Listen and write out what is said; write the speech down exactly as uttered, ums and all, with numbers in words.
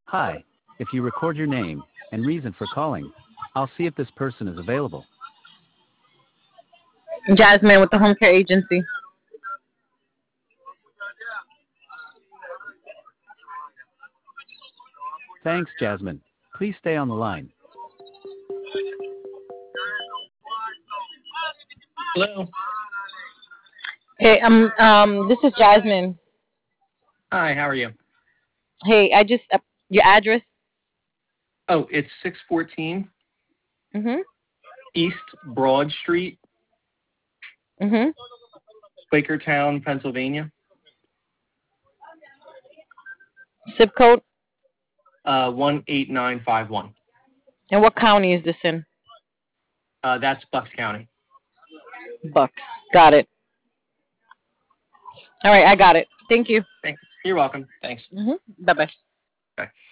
Hi. If you record your name and reason for calling, I'll see if this person is available. Jasmine with the home care agency. Thanks, Jasmine. Please stay on the line. Hello. Hey, um, um, this is Jasmine. Hi, how are you? Hey, I just uh, your address. Oh, it's six fourteen Mhm. East Broad Street, Mhm. Quakertown, Pennsylvania. Zip code. Uh, one eight nine five one. And what county is this in? Uh, that's Bucks County. Bucks. Got it. All right, I got it. Thank you. Thanks. You're welcome. Thanks. Mhm. Bye bye. Bye.